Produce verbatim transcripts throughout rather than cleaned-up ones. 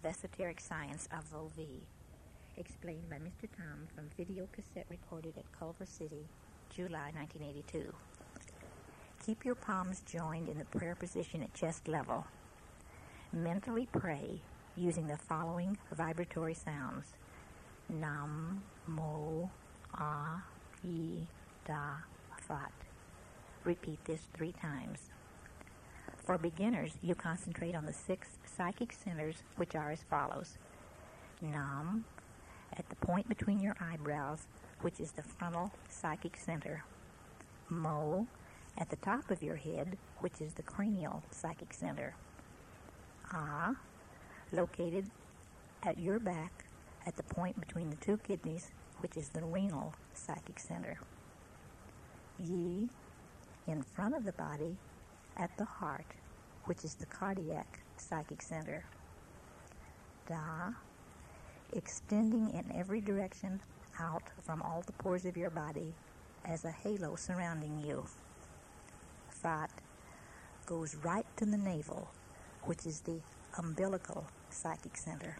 esoteric science of Vo V, explained by Mister Tom from video cassette recorded at Culver City, July nineteen eighty-two. Keep your palms joined in the prayer position at chest level. Mentally pray using the following vibratory sounds: Nam, Mo, Ah, Yi, Da, Fat. Repeat this three times. For beginners, you concentrate on the six psychic centers, which are as follows: Nam, at the point between your eyebrows, which is the frontal psychic center. Mo, at the top of your head, which is the cranial psychic center. Ah, located at your back, at the point between the two kidneys, which is the renal psychic center. Yi, in front of the body, at the heart, which is the cardiac psychic center. Da, extending in every direction out from all the pores of your body as a halo surrounding you. Fat goes right to the navel, which is the umbilical psychic center.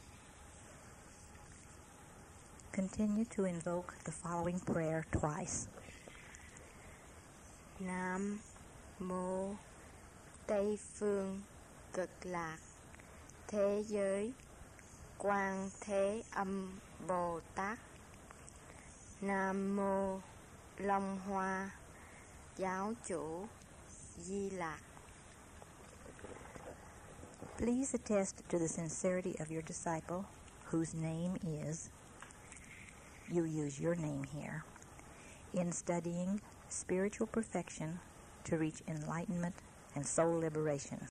Continue to invoke the following prayer twice. Nam Mô Tây Phương Cực Lạc Thế Giới Quan Thế Âm Bồ Tát. Nam Mô Long Hoa Giáo Chủ Di Lạc. Please attest to the sincerity of your disciple, whose name is, you use your name here, in studying spiritual perfection to reach enlightenment and soul liberation.